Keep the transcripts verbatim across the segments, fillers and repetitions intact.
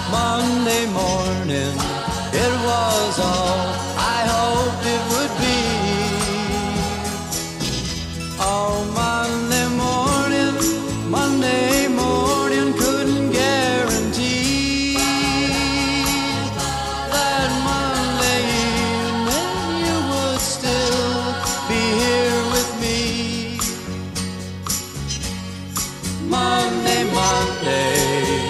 Monday morning, it was all I hoped it would be. Oh, Monday morning, Monday morning, couldn't guarantee that Monday evening you would still be here with me. Monday, Monday,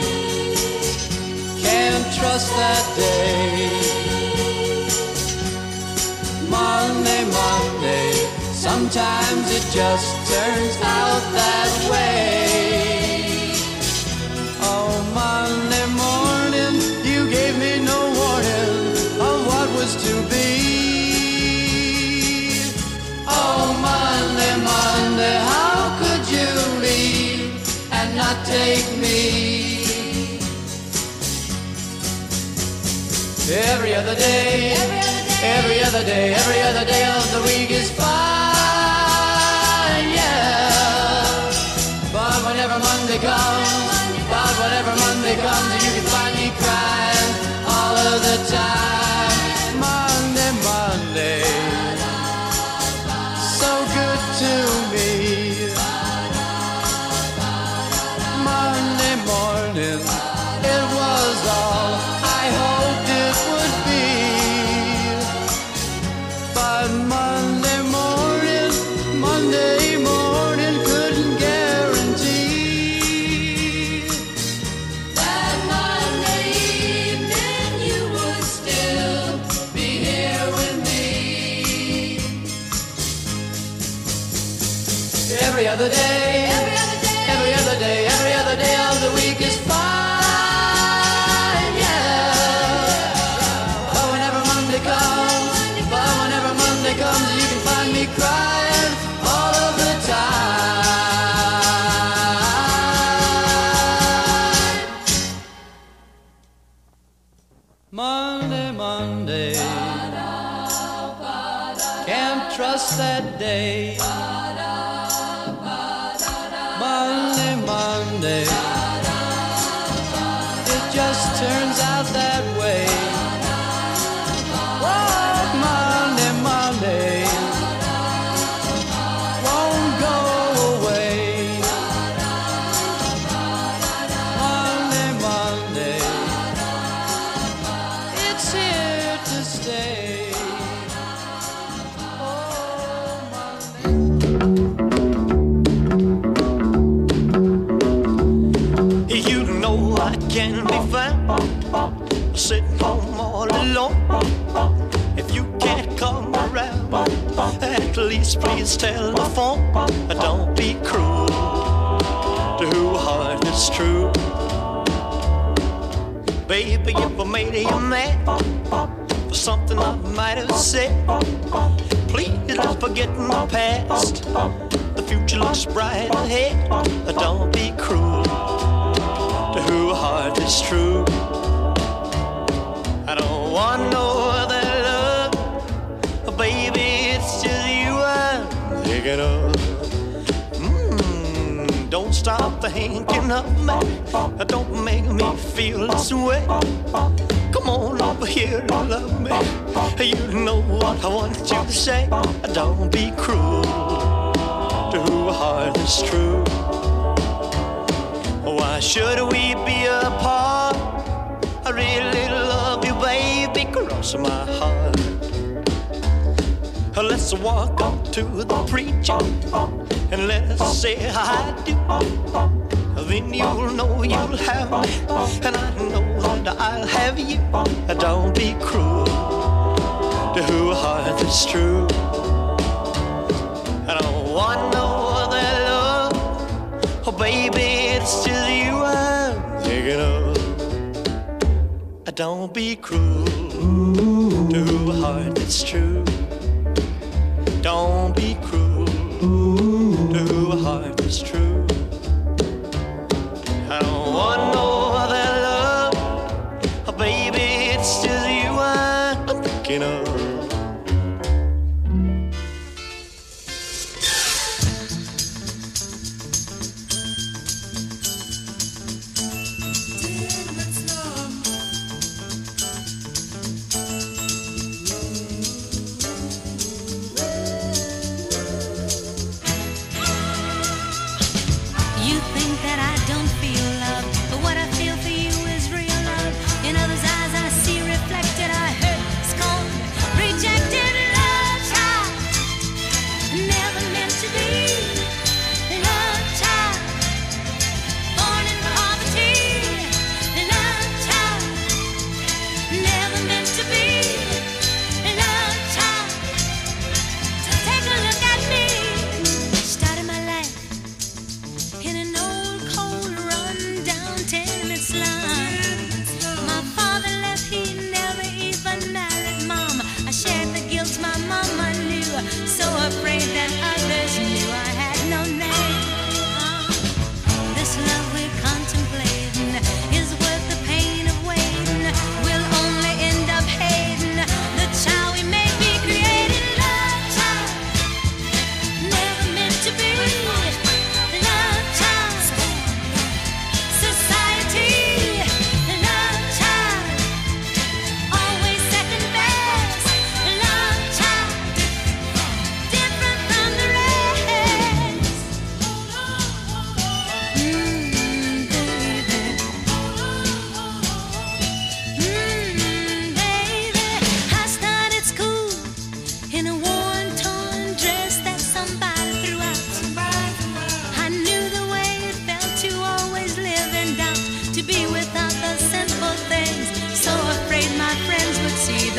can't trust that day. Monday, Monday, sometimes it just turns out that way. Oh, Monday morning, you gave me no warning of what was to be. Oh, Monday, Monday, how could you leave and not take me? Every other day, every other day, every other day of the week is fine, yeah. But whenever Monday comes, but whenever Monday comes, you can find me crying all of the time. Monday, Monday, so good to me. Monday morning, it was all I hoped it would be. But Monday morning, Monday morning couldn't guarantee that Monday evening you would still be here with me. Every other day, every other day, every other day, every other day of the week is fine, yeah. But whenever Monday comes, but whenever Monday comes, you can find me crying all of the time. Monday, Monday, can't trust that day. Monday, Monday, it just turns out that way. Oh, Monday, Monday, won't go away. Monday, Monday, it's here to stay. Oh, Monday. You know I can be found sitting home all alone. If you can't come around, at least please telephone. Don't be cruel to who heart is true. Baby, if I made you mad for something I might have said, please don't forget my past. The future looks bright ahead. Don't be cruel to who heart is true. I don't want no other love, baby, it's just you I'm thinking of. Mm, don't stop thinking of me, don't make me feel this way. Come on over here and love me, you know what I want you to say. Don't be cruel to who heart is true. Why should we be apart? I really love you, baby, cross my heart. Let's walk up to the preacher and let's say I do. Then you'll know you'll have me, and I know that I'll have you. Don't be cruel to who heart is true. I don't want no other love, oh baby, it's just you I'm thinking of. Don't be cruel to a heart that's true. Don't be cruel to a heart that's true. I don't want no other love, oh baby, it's just you I'm thinking of. Let's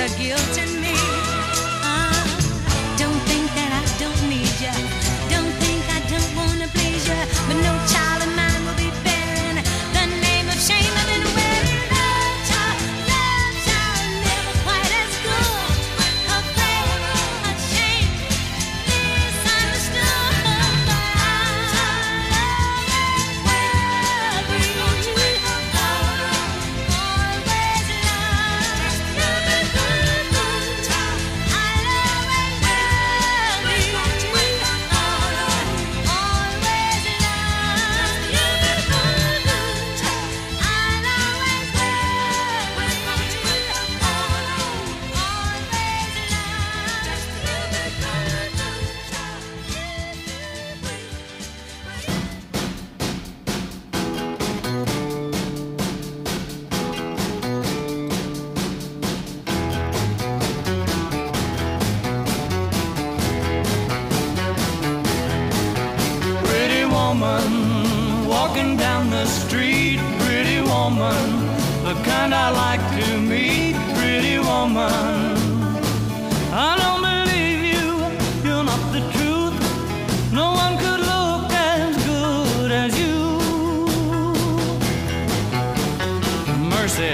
guilt in me. Uh, don't think that I don't need you. Don't think I don't wanna please you. But no child of mine will be bearing the name of shame I've been wearing. Love child, love child, never quite as good. Afraid, ashamed, misunderstood. But I'll always love you. Always Pretty woman, walking down the street. Pretty woman, the kind I like to meet. Pretty woman, I don't believe you, you're not the truth. No one could look as good as you. Mercy.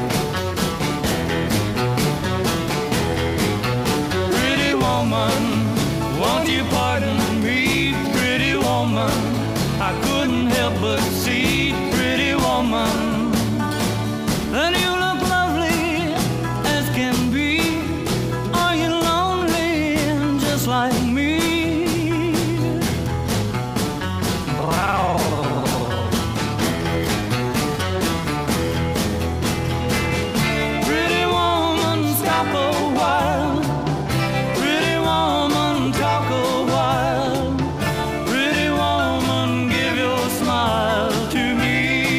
Pretty woman, won't you pardon me? Pretty woman, I couldn't help but see. Pretty woman, that you look lovely as can be. Are you lonely just like me? Pretty woman, stop a while. Pretty woman, talk a while. Pretty woman, give your smile to me.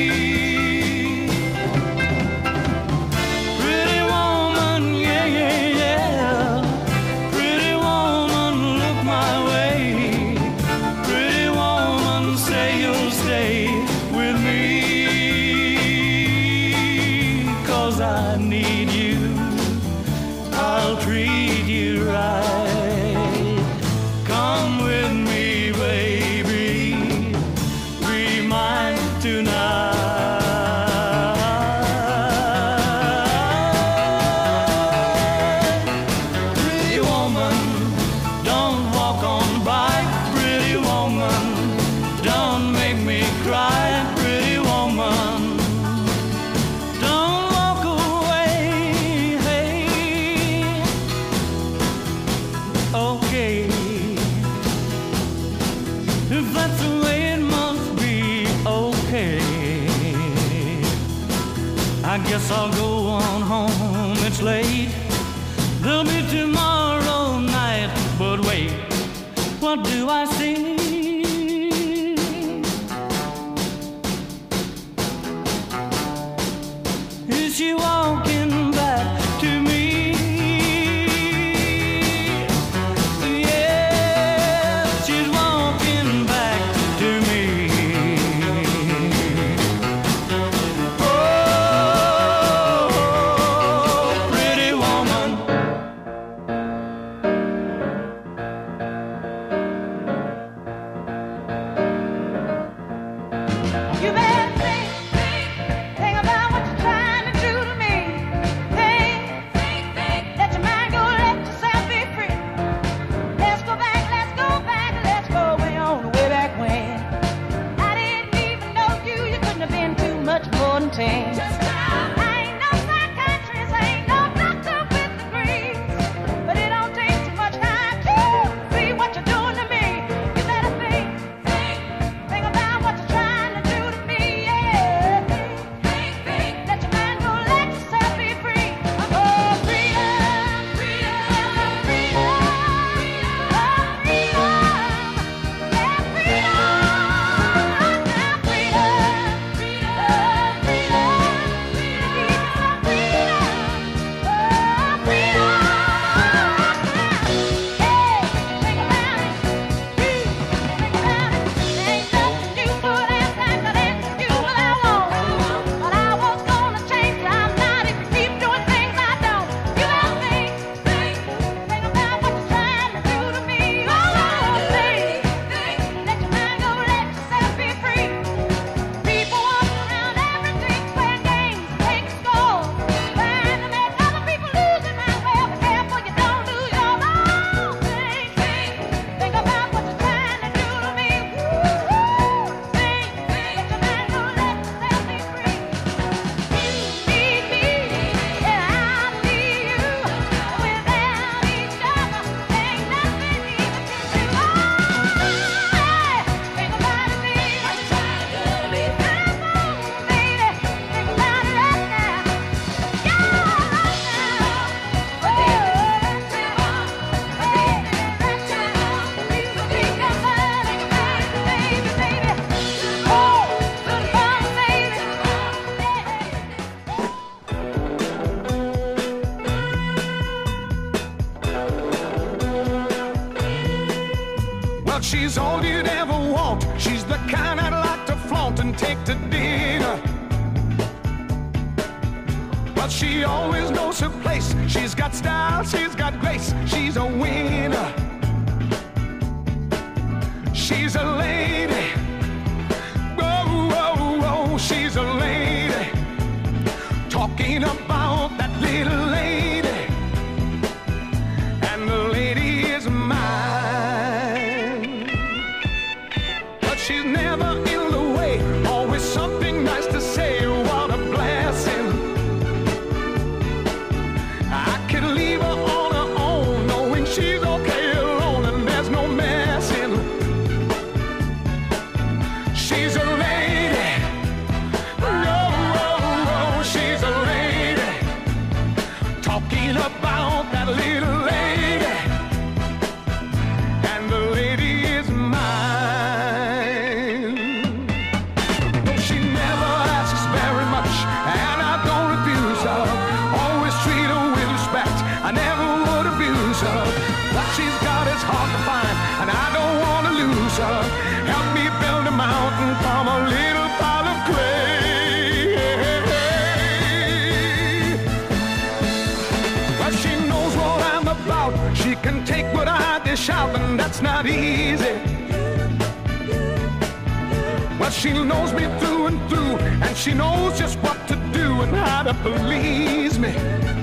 Pretty woman, yeah, yeah, yeah. Pretty woman, look my way. Pretty woman, say you'll stay with me. 'Cause I need you, I'll treat you right. Come with me, baby, be mine tonight. Pretty woman, don't walk on by. Pretty woman, don't make me cry. Pretty woman, don't walk away. Hey, okay, if that's the way it must be, okay. I guess I'll go on home, it's late. There'll be tomorrow night, but wait, what do I see? Is she walking back to me? Yes, she's walking back to me. Oh, pretty woman. You better think, think, think about what you're trying to do to me. Think, think, think, let your mind go, let yourself be free. Let's go back, let's go back, let's go way on, way back when. I didn't even know you, you couldn't have been too much more than ten. I ain't no psychiatrist, I ain't no doctor with degrees, but it don't take too much time to see what you're doing to me. You better think, think, think about what you're trying to do to me, yeah. Think, think, let your mind go, let yourself be free. Oh, freedom, freedom, freedom, oh, freedom, yeah, freedom, now freedom, freedom, freedom, freedom. she's all you'd ever want. She's the kind I'd like to flaunt and take to dinner. But she always knows her place. She's got style, she's got grace. She's a winner. She's a lady. Whoa, whoa, whoa, she's a lady. Talking about that little lady. And the lady is mine. But she's never in the way. Always something nice to say. What a blessing. I could leave her on her own, knowing she's okay alone and there's no messing. She's a lady. No, oh, oh, she's a lady. Talking about that little lady. And the lady is mine. No, she never asks very much, and I don't refuse her. Always treat her with respect. I never would abuse her. What she's got is hard to find, and I don't want to lose her. Help me build a mountain from a little pile of clay. But she knows what I'm about. She can take what I dish out, and that's not easy. Well, she knows me through and through, and she knows just what to do and how to please me.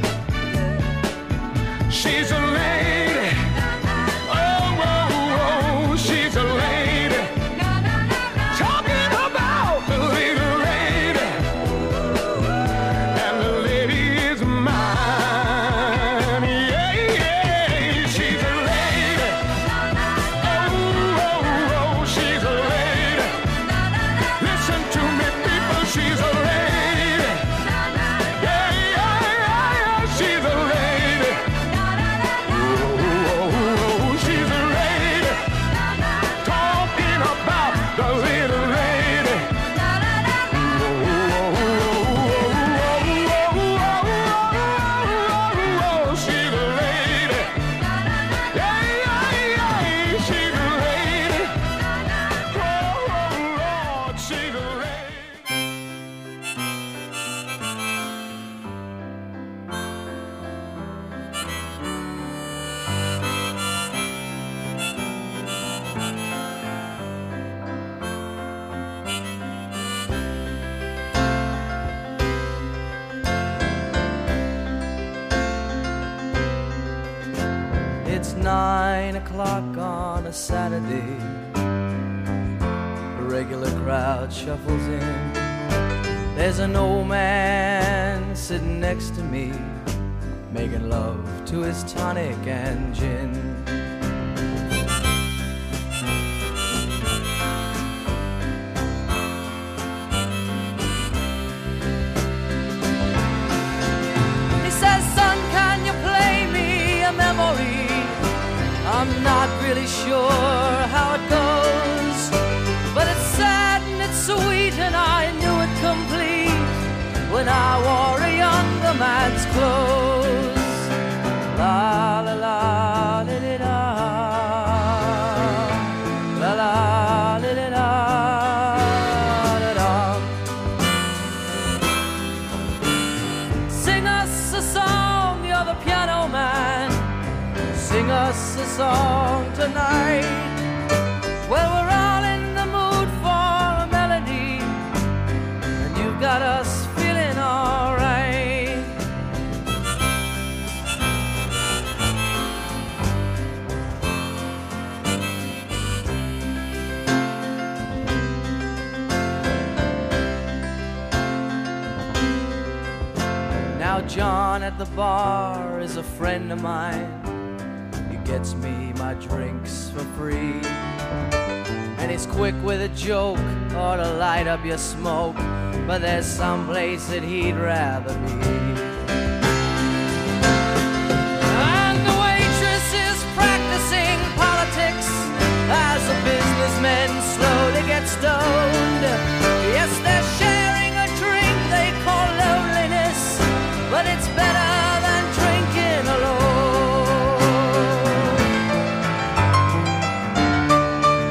She's a lady. Oh, oh, oh, she's a lady. Talking about the little lady. And the lady is mine. Yeah, yeah, she's a lady. Oh, oh, oh, she's a lady. Listen to me, people, she's a lady. Yeah, yeah, yeah, yeah, she's a lady. Oh, oh, oh, she's a lady. Talking about the little lady. Oh, oh, oh, oh, she's a lady. Yeah, yeah, yeah, she's a lady. Oh, Lord, she's a lady. It's nine o'clock on a Saturday. The regular crowd shuffles in. There's an old man sitting next to me, making love to his tonic and gin. He says, son, can you play me a memory? I'm not really sure how it goes, but it's sad and it's sweet, and I knew it complete when I wore a younger man's clothes. La la la li li da, la la li li da da da. Sing us a song, you're the piano man. Sing us a song tonight. Well, we're all in the mood for a melody, and you've got us feeling all right. Now John at the bar is a friend of mine. Gets me my drinks for free, and he's quick with a joke or to light up your smoke, but there's some place that he'd rather be. And the waitress is practicing politics as the businessmen slowly get stoned. Yes, they're sharing a drink they call loneliness, but it's better than drinking alone.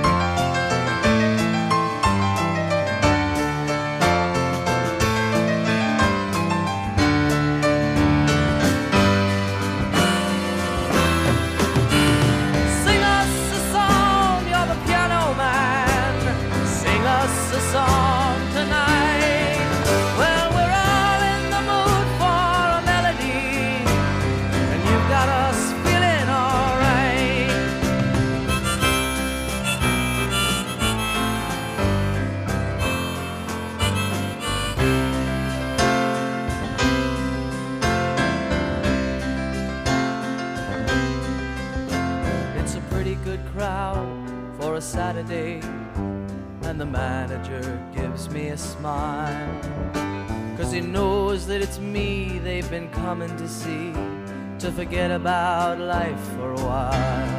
a Saturday, and the manager gives me a smile, 'cause he knows that it's me they've been coming to see, to forget about life for a while.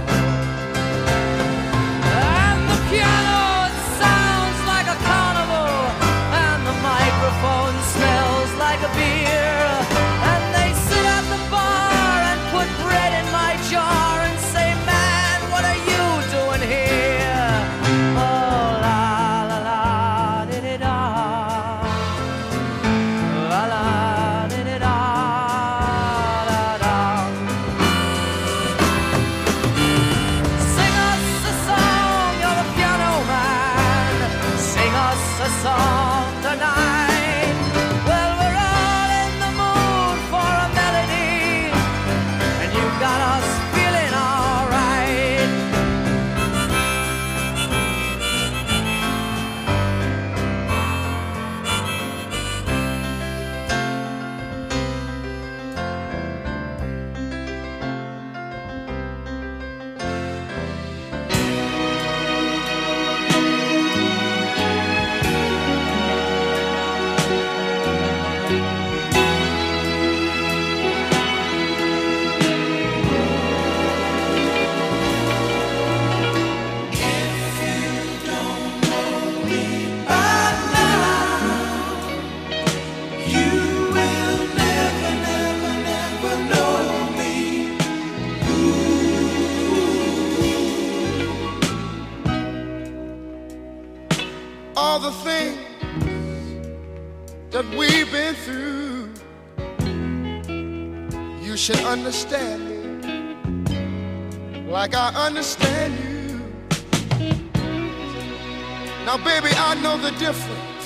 And the piano, it sounds like a carnival, and the microphone smells like a beer, and they sit at the bar and put bread in my jar and say, man, what are you doing here? Oh, la la la, di-di-da, la la, di-di-da, da-da. Sing us a song, you're a piano man, sing us a song tonight. Well, we're all in the mood for a melody, and you've got us feeling all right. All the things that we've been through, you should understand me like I understand you. Now, baby, I know the difference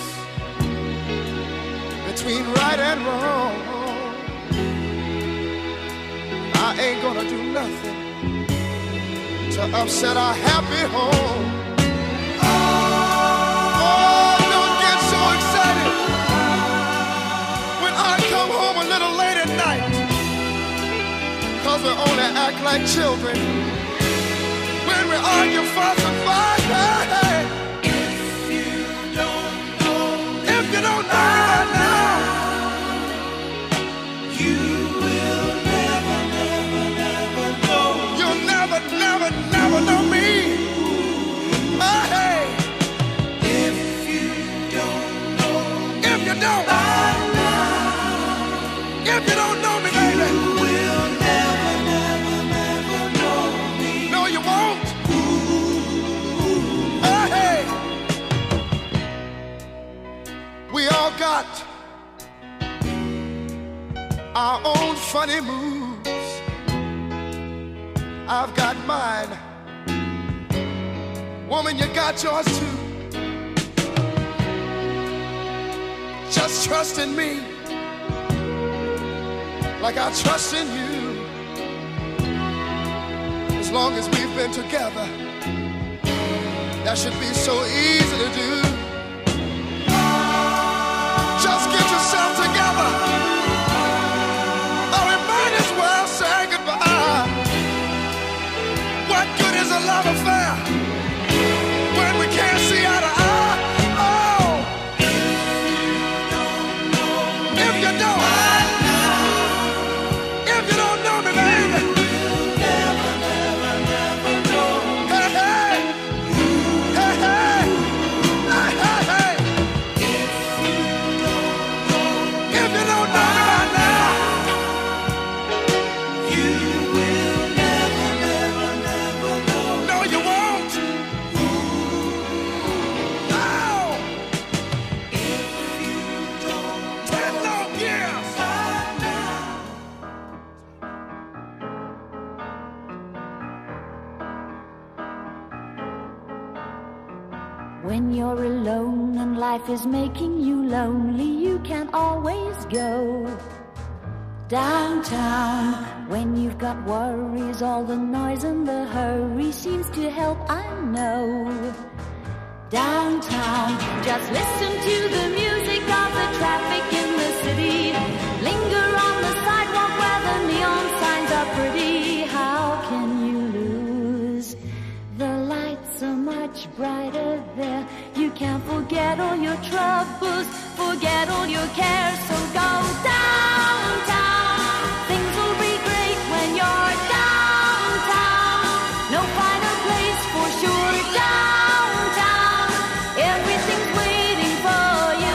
between right and wrong. I ain't gonna do nothing to upset our happy home. Oh, don't get so excited when I come home a little late at night, 'cause we only act like children when we argue, fuss, and fight. Hey, if you don't know, if you don't know right now, you will never, never, never know. You'll never, never, never know me. Oh, hey. If you don't, if you don't know me, baby, you will never, never, never know me. No, you won't. Oh, hey. We all got our own funny moves. I've got mine. Woman, you got yours too. Just trust in me like I trust in you. As long as we've been together, that should be so easy to do. Just get yourself together, or we might as well say goodbye. What good is a love affair when we can't see eye to eye? Oh, if you don't, if you don't know me, baby, you'll never, never, never know. Hey, hey, hey, hey, hey, hey, hey. If you don't know, if you don't know me by now, you will never, never, never know. No, you won't. No. If you don't ten long years by now. When you're alone and life is making you lonely, you can always go downtown. When you've got worries, all the noise and the hurry seems to help, I know. Downtown, just listen to the music of the traffic in the city. Linger on the sidewalk where the neon signs are pretty. How can you lose the lights your cares, so go downtown. Things will be great when you're downtown. No finer place for sure, downtown. Everything's waiting for you.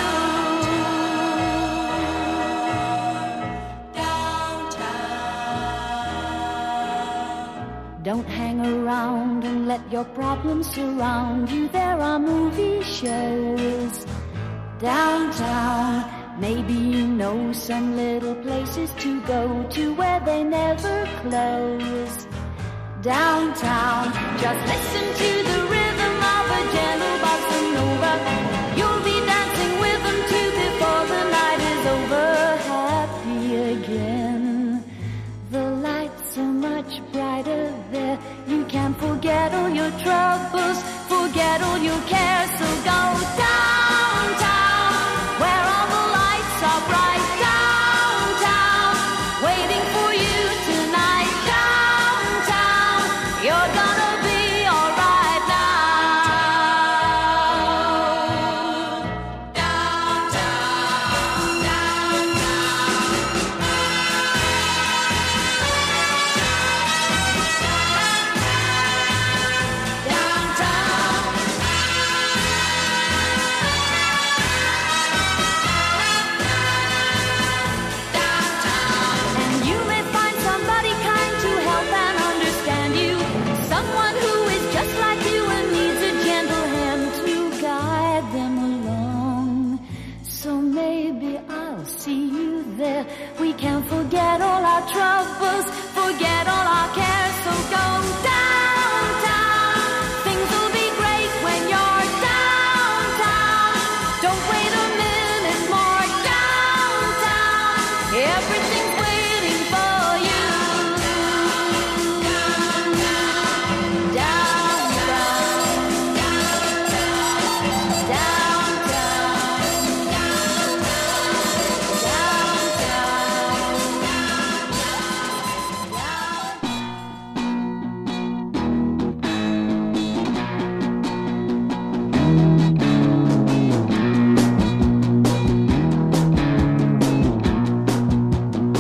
Downtown. Don't hang around and let your problems surround you. There are movie shows downtown. Maybe you know some little places to go to where they never close. Downtown, just listen to the rhythm of a gentle bossa nova. You'll be dancing with them too before the night is over. Happy again. The lights are much brighter there. You can forget all your troubles, forget all your cares. So go downtown, where all the lights are bright. Downtown, waiting for you tonight. Downtown, you're gonna be alright now. Downtown, and you may find somebody kind to help and understand you. Someone who is just like you and needs a gentle hand to guide them along. So maybe I'll see you there. We can forget all our troubles, forget all our cares. So go downtown. Things will be great when you're downtown. Don't wait a minute more. Downtown, everything's waiting for you. Downtown, downtown.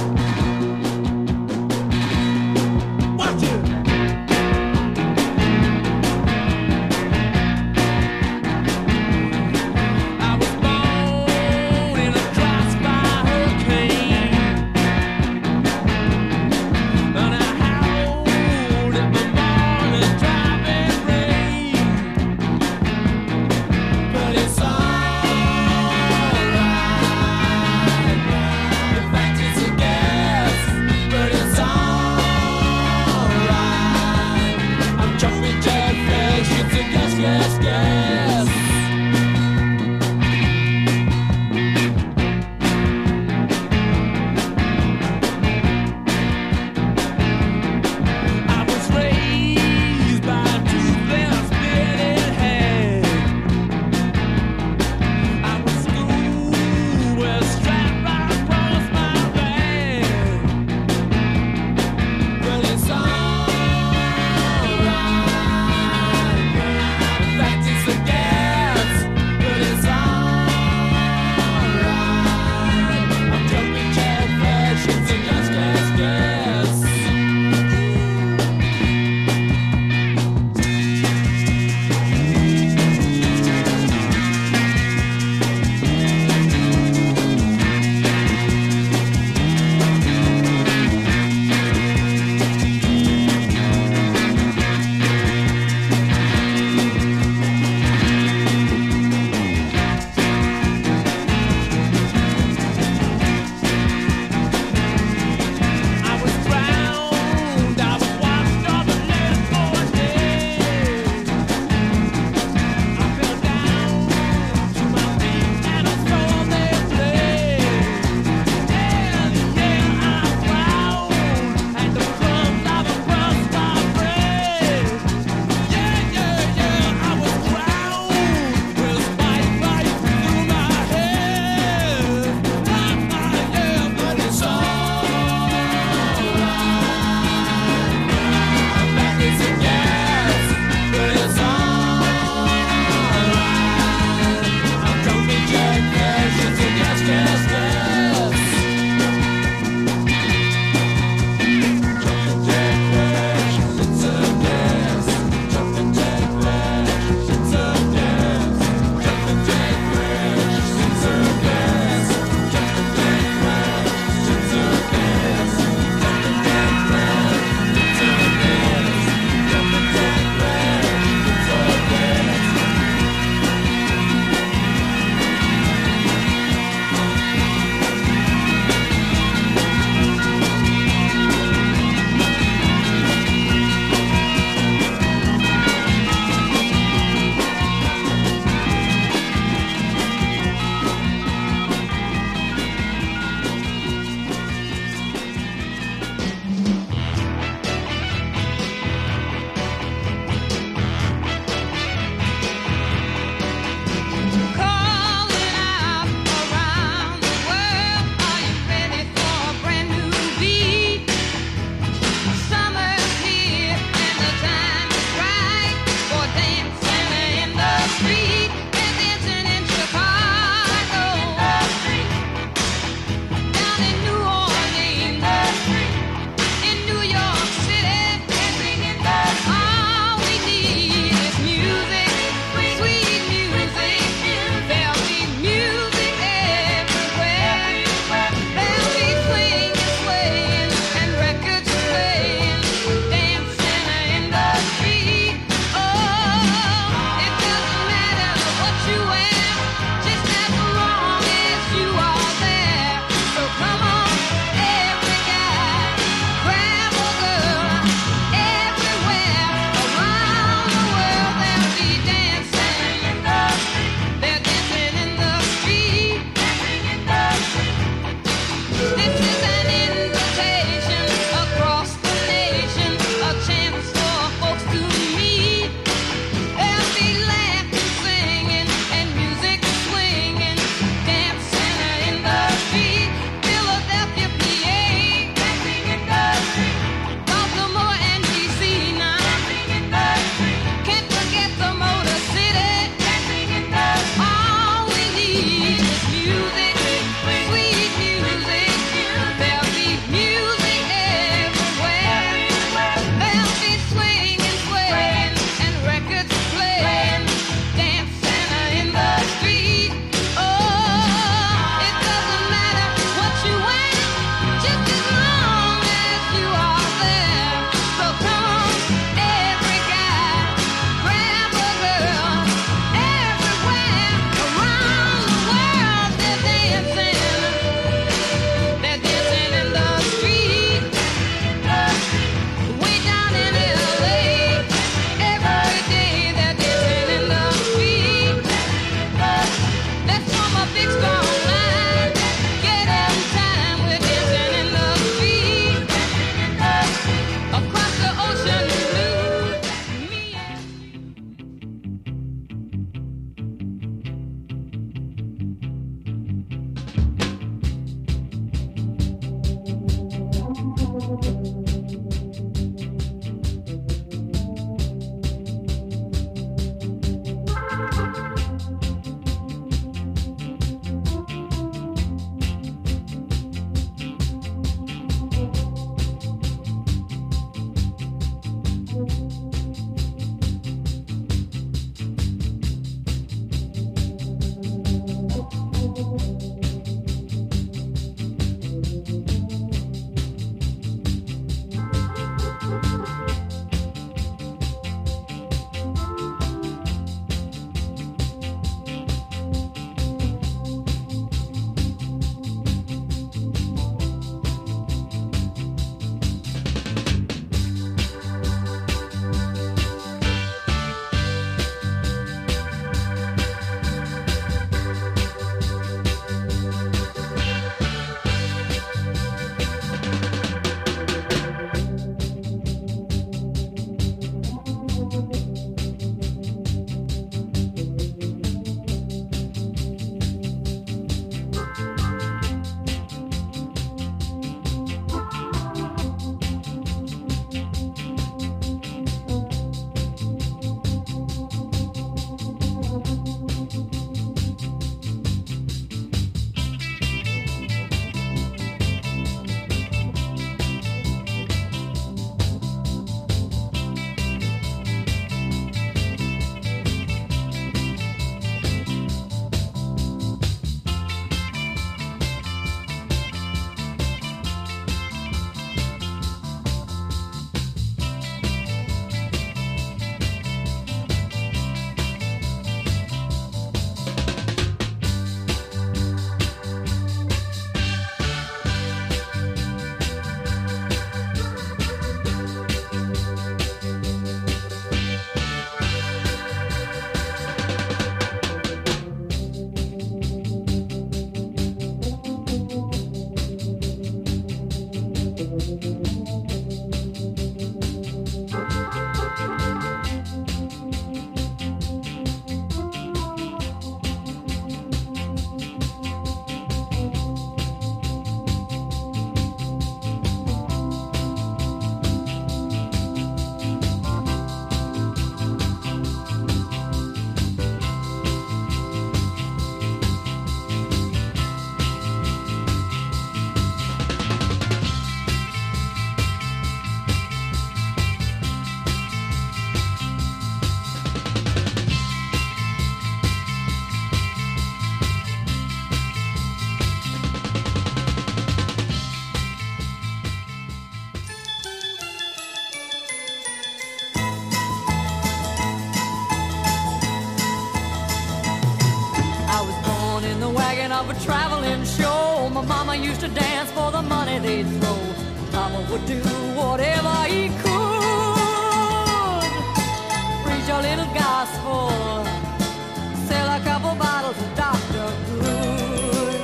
traveling show. My mama used to dance for the money they'd throw. Papa would do whatever he could. Preach a little gospel, sell a couple bottles of Doctor Good.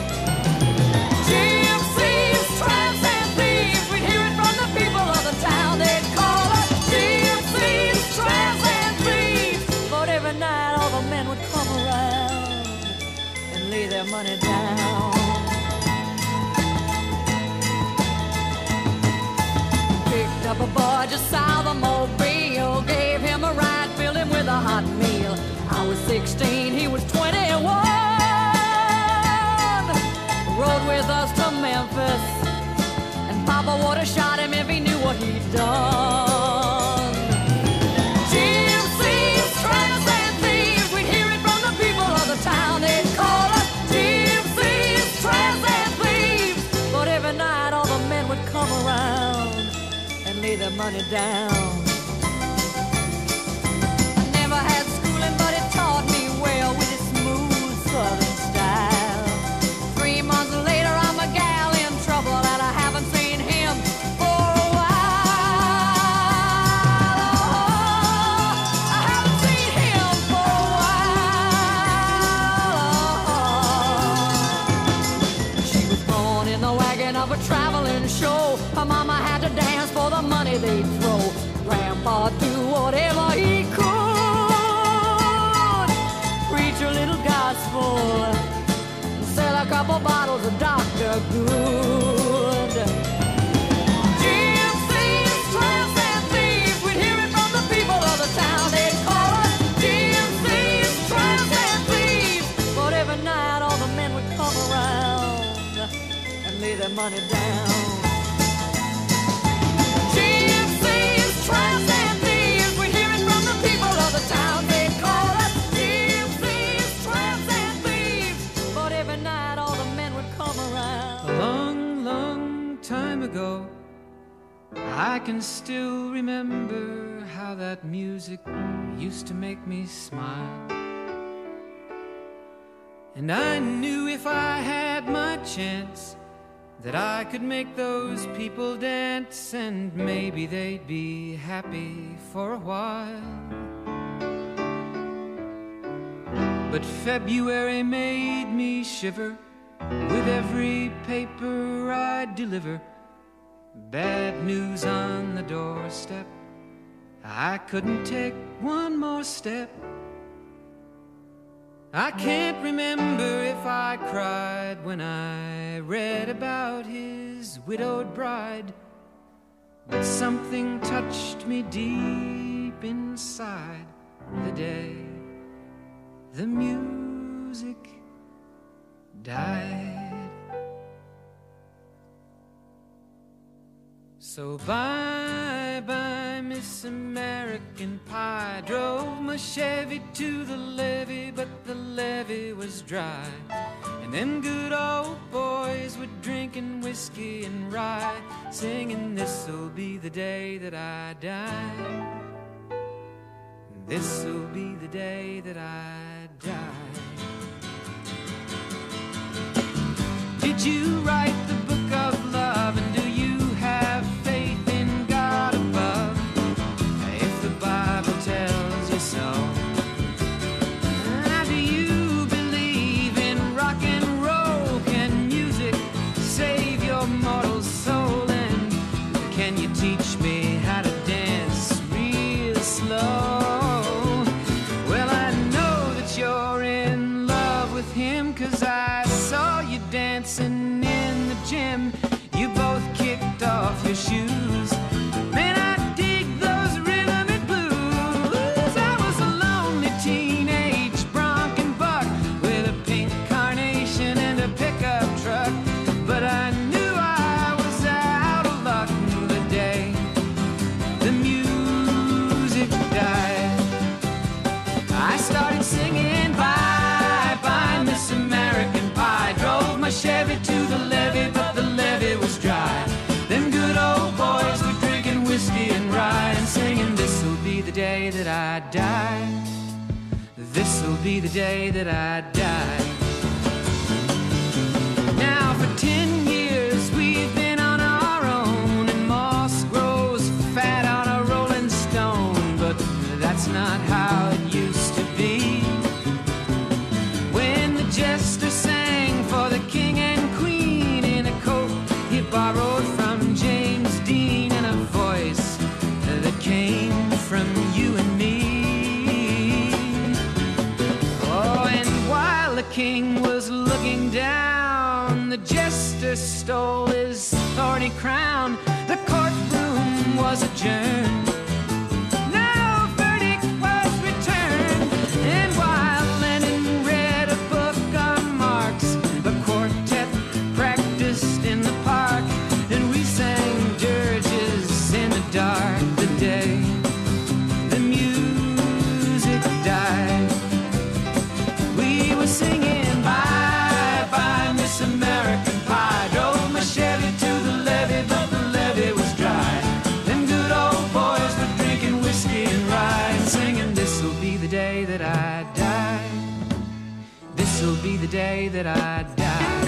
Gypsies, tramps, and thieves, we'd hear it from the people of the town. They'd call us gypsies, tramps, and thieves. But every night all the men would come around and lay their money down. Picked up a boy just south of Mobile, gave him a ride, filled him with a hot meal. I was sixteen, he was twenty-one. Rode with us to Memphis, and Papa would have shot him if he knew what he'd done. Gypsies, tramps, and thieves, we'd hear it from the people of the town. They'd call us gypsies, tramps, and thieves. But every night all the men would come around and lay their money down. I never had schooling, but it taught me well with its smooth southern style. Three months later, I'm a gal in trouble, and I haven't seen him for a while. Oh, I haven't seen him for a while. She was born in the wagon of a traveling show. Her mama had to dance for the money they'd throw. Grandpa do whatever he could. Preach a little gospel, sell a couple bottles of Doctor Good. Gypsies, tramps, and thieves, we'd hear it from the people of the town. They'd call us gypsies, tramps, and thieves. But every night all the men would come around and lay their money down. Gypsies, tramps, and thieves, we'd hear it from the people of the town. They'd call us gypsies, tramps, and thieves. But every night all the men would come around. A long, long time ago, I can still remember how that music used to make me smile. And I knew if I had my chance that I could make those people dance, and maybe they'd be happy for a while. But February made me shiver with every paper I'd deliver. Bad news on the doorstep, I couldn't take one more step. I can't remember if I cried when I read about his widowed bride, but something touched me deep inside the day the music died. So bye-bye, Miss American Pie. Drove my Chevy to the levee, but the levee was dry. And them good old boys were drinking whiskey and rye, singing, this'll be the day that I die. This'll be the day that I die. Did you write the book of love, and do you have faith in God above? If the Bible tells you so. Now, do you believe in rock and roll? Can music save your mortal soul? And can you teach me how to dance real slow? Well, I know that you're in love with him, 'cause I saw you dancing in the gym. You both kicked off your shoes. Man, I dig those rhythm and blues. I was a lonely teenage bronc and buck with a pink carnation and a pickup truck, but I knew I was out of luck the day the music died. I started singing bye bye, Miss American Pie. Drove my Chevy to the levee, but the levee was dry. Them good old boys were drinking whiskey and rye and singing, this'll be the day that I die. This'll be the day that I die. jester stole his thorny crown. The courtroom was adjourned. No verdict was returned. And while Lenin read a book on Marx, the quartet practiced in the park, and we sang dirges in the dark. The day the music died, we were singing bye bye Miss American Pie. Drove my Chevy to the levee, but the levee was dry. Them good old boys were drinking whiskey and rye, and singing, this'll be the day that I die. This'll be the day that I die.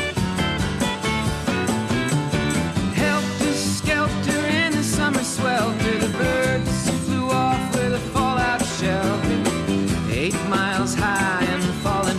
Helter skelter in the summer swelter, the birds flew off with a fallout shelter. Eight miles high and falling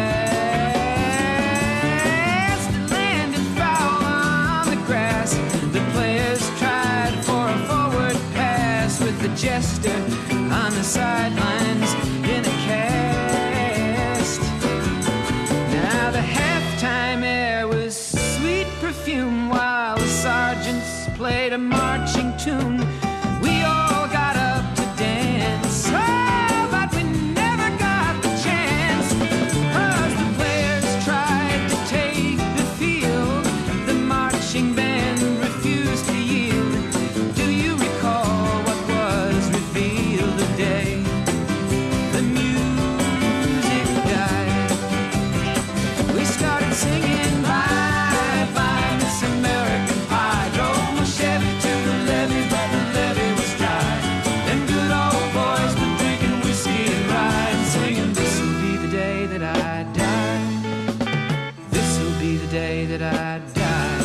fast, landed foul on the grass. The players tried for a forward pass, with the jester on the sidelines in a cast. Now the halftime air was sweet perfume, while the sergeants played a marching tune. We all got up to dance, oh, but we never got the chance, 'cause the players tried to take the field. The marching band refused to yield. Do you recall what was revealed the day the music died? We started singing bye bye Miss American Pie. Drove my Chevy to the levee, but the levee was dry. Them good old boys were drinking whiskey and rye, and singing, this'll be the day that I die. This'll be the day that I die.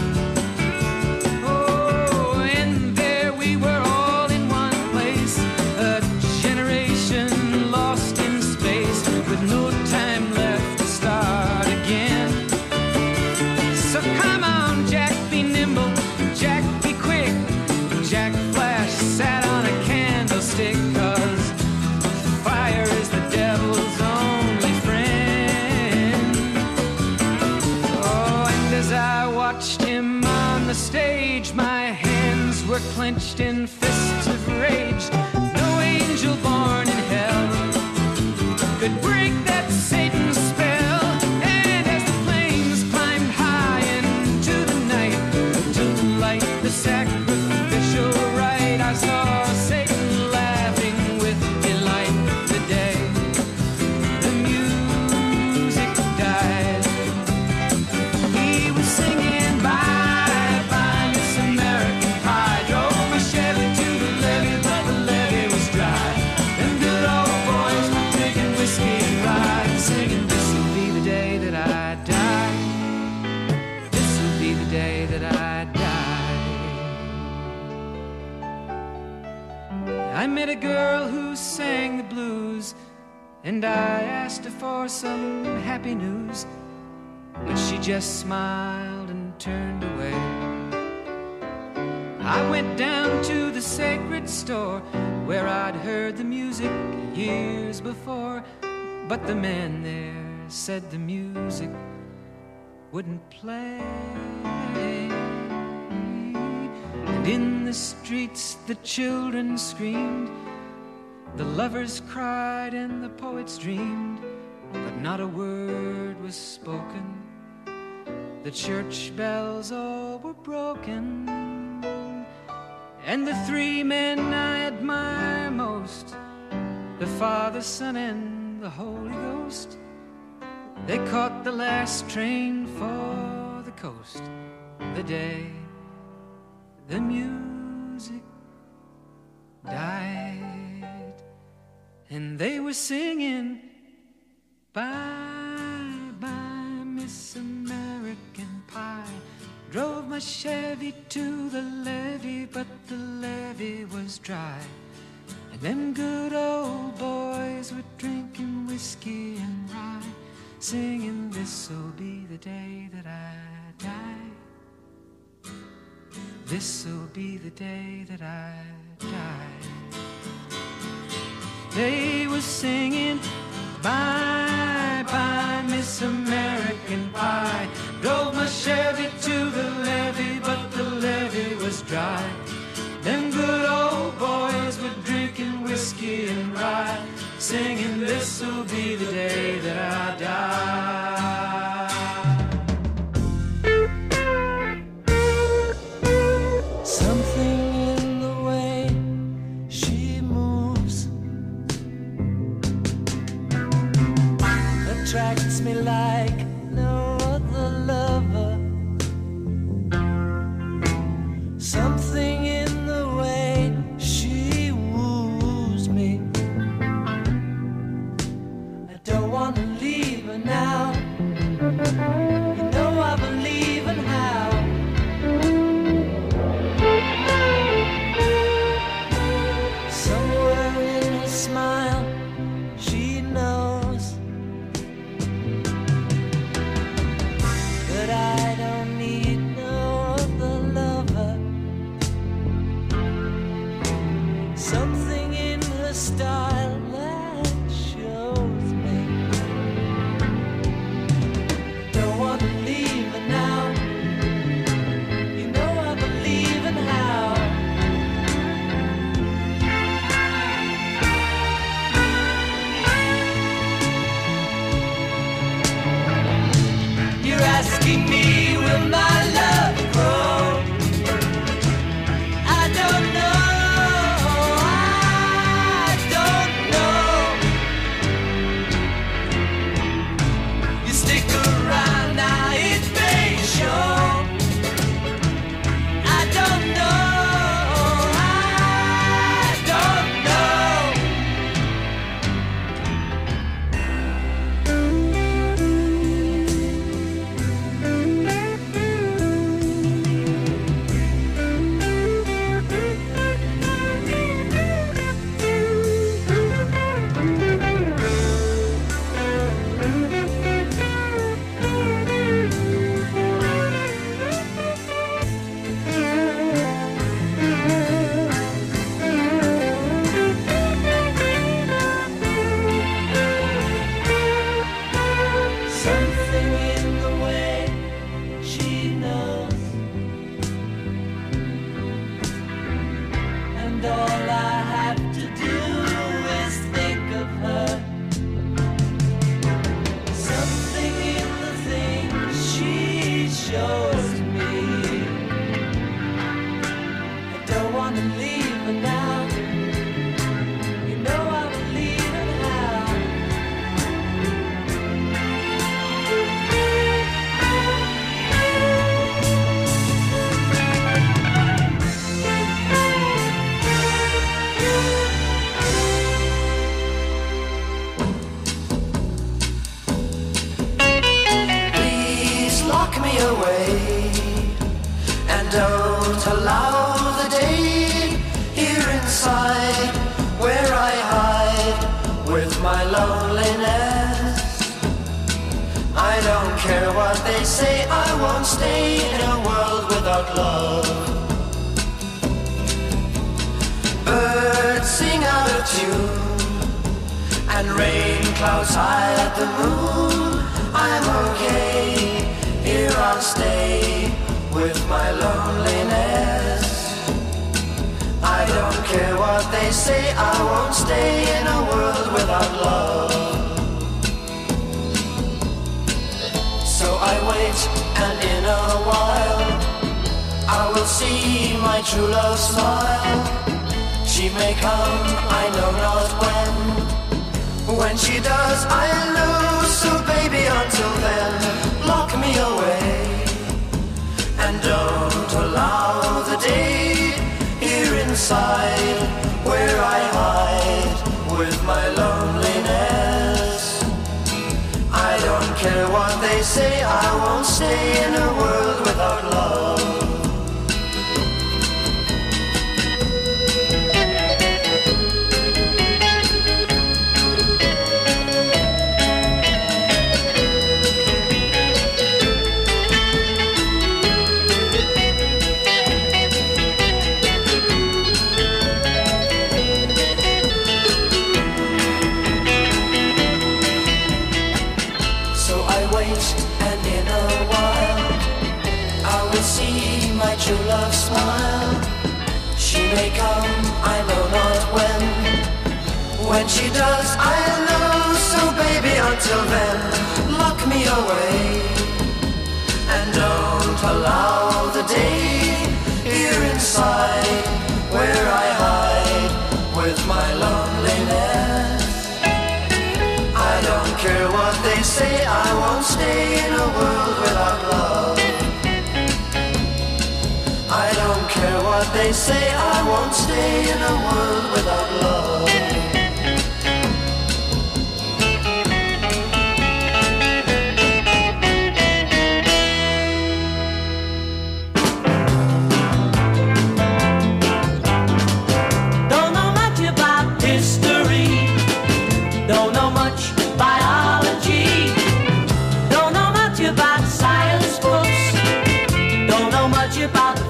Oh, and there we were all in one place, a generation lost in space, with no time left to start again. So come on, Jack, be nimble, Jack, be quick. Jack Flash sat on a candlestick, 'cause fire is the devil's only friend. Oh, and as I watched him on the stage, my hands were clenched in fists of rage. No angel born in hell could break that Satan's spell. And as the flames climbed high into the night to light the sacrificial rite, I saw Satan laughing with delight. The day the music died, he was singing bye bye Miss American Pie. Drove my Chevy to the levee, but the levee was dry. Them good old boys were drinking whiskey and rye, and singing, this'll be the day that I die. This'll be the day that I die. I met a girl who sang the blues, and I asked her for some happy news, but she just smiled and turned away. I went down to the sacred store where I'd heard the music years before, but the man there said the music wouldn't play. And in the streets the children screamed, the lovers cried, and the poets dreamed, but not a word was spoken. The church bells all were broken, and the three men I admire most, the Father, Son, and the Holy Ghost, they caught the last train for the coast. The day the music died, and they were singing bye bye Miss American Pie. Drove my Chevy to the levee, but the levee was dry. And them good old boys were drinking whiskey and rye, singing, this'll be the day that I die. This'll be the day that I die. They were singing bye bye Miss American Pie. Drove my Chevy to the levee, but the levee was dry. Them good old boys were drinking whiskey and rye, singing, this'll be the day that I die. Something in the way she moves attracts me like no other lover. Something in the way she woos me. I don't want to leave her now. You know I believe in how. Somewhere in her smile, she knows that I don't need no other lover. Something in her style that shows me don't want to leave her now. You know I believe in how. You're asking me, will my love grow? I don't know, I don't know. You stick around now, it may show. I don't know, I don't know. Something in the way she knows, and all I have to do is think of her. Something in the things she shows me. I don't want to leave her now. You know I believe in how. Please lock me away and don't allow the day here inside where I hide with my loneliness. I don't care what they say, I won't stay in a world without love. Birds sing out of tune and rain clouds hide the moon. I'm okay, here I'll stay with my loneliness. I don't care what they say, I won't stay in a world without love. So I wait, and in a while I will see my true love smile. She may come, I know not when. When she does, I'll lose. So baby, until then, lock me away and don't allow the day here inside where I hide with my loneliness. I don't care what they say, I won't stay in a world without love. So I wait, and in a while will see my true love smile. She may come, I know not when. When she does, I'll know. So baby, until then, lock me away. And don't allow the day here inside where I hide with my loneliness. I don't care what they say, I won't stay in a world without love. I don't care what they say, I won't stay in a world without love. Don't know much about history, don't know much biology, don't know much about science books, don't know much about